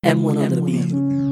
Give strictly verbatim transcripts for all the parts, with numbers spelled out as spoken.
M one on the beat.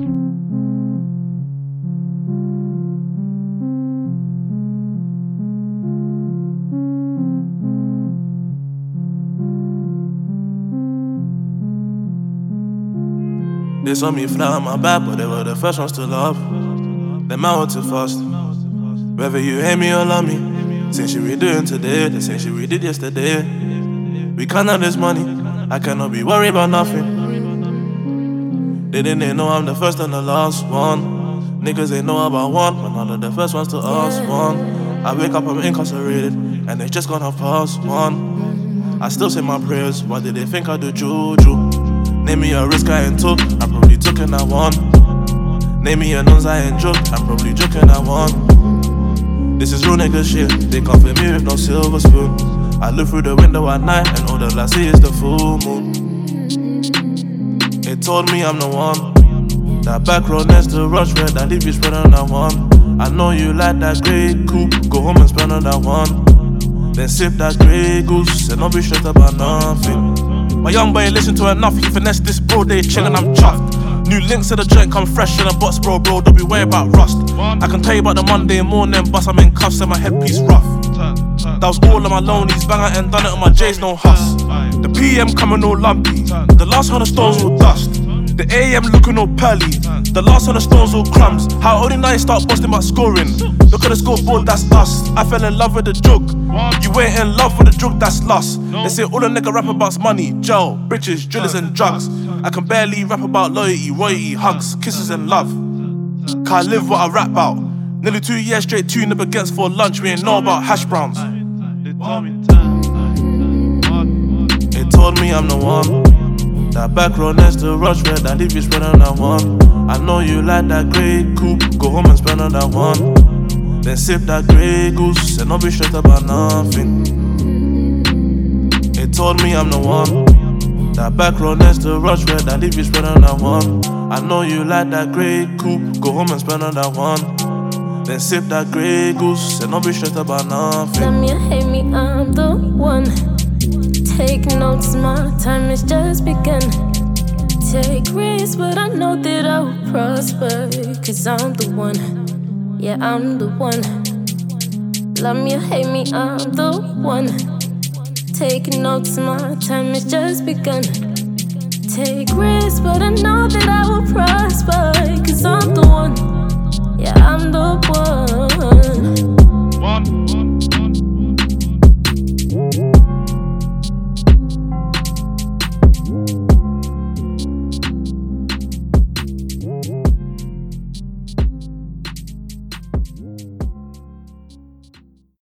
They saw me fly on my back, but they were the first ones to love. Them out too fast. Whether you hate me or love me, say she redoing today, they say she redid yesterday. We can't have this money, I cannot be worried about nothing. They didn't know I'm the first and the last one. Niggas they know about one, but none of the first ones to us one. I wake up, I'm incarcerated, and it's just gonna pass one. I still say my prayers, why did they think I do juju? Name me a risk I ain't took, I probably took in that one. Name me a nose I ain't joke, I'm probably joking that one. This is real nigga shit, they come for me with no silver spoon. I look through the window at night, and all that I see is the full moon. It told me I'm the one. That back road next to rush red, I leave you spread on that one. I know you like that grey coupe, go home and spend on that one. Then sip that grey goose, and don't be stressed about nothing. My young boy listen to enough, he finesse this bro, they chillin', I'm chuffed. New links to the joint come fresh in a box, bro, bro, don't be worried about rust. I can tell you about the Monday morning bus, I'm in cuffs and my headpiece rough. That was all of my lonelies, bang I ain't done it on my J's, no huss. The P M coming all lumpy, the last hundred stones all dust. The A M looking all pearly, the last hundred stones all crumbs. How only now you start busting about scoring. Look at the scoreboard, that's us. I fell in love with the joke. You ain't in love with the drug, that's lust. They say all a nigga rap about's money, jail, bridges, drillers and drugs. I can barely rap about loyalty, royalty, hugs, kisses and love. Can't live what I rap about. Nearly two years straight, tuned up against for lunch, we ain't know about hash browns. It told me I'm the one. That back road next to rush red, I leave you spread on that one. I know you like that grey coupe, go home and spend on that one. Then sip that grey goose, and don't be stressed about nothing. It told me I'm the one. That back road next to rush red, I leave you spread on that one. I know you like that grey coupe, go home and spend on that one. Then sip that grey goose, and don't be stressed about nothing. Love me or hate me, I'm the one. Take notes, my time has just begun. Take risks, but I know that I will prosper. Cause I'm the one, yeah, I'm the one. Love me or hate me, I'm the one. Take notes, my time has just begun. Take risks, but I know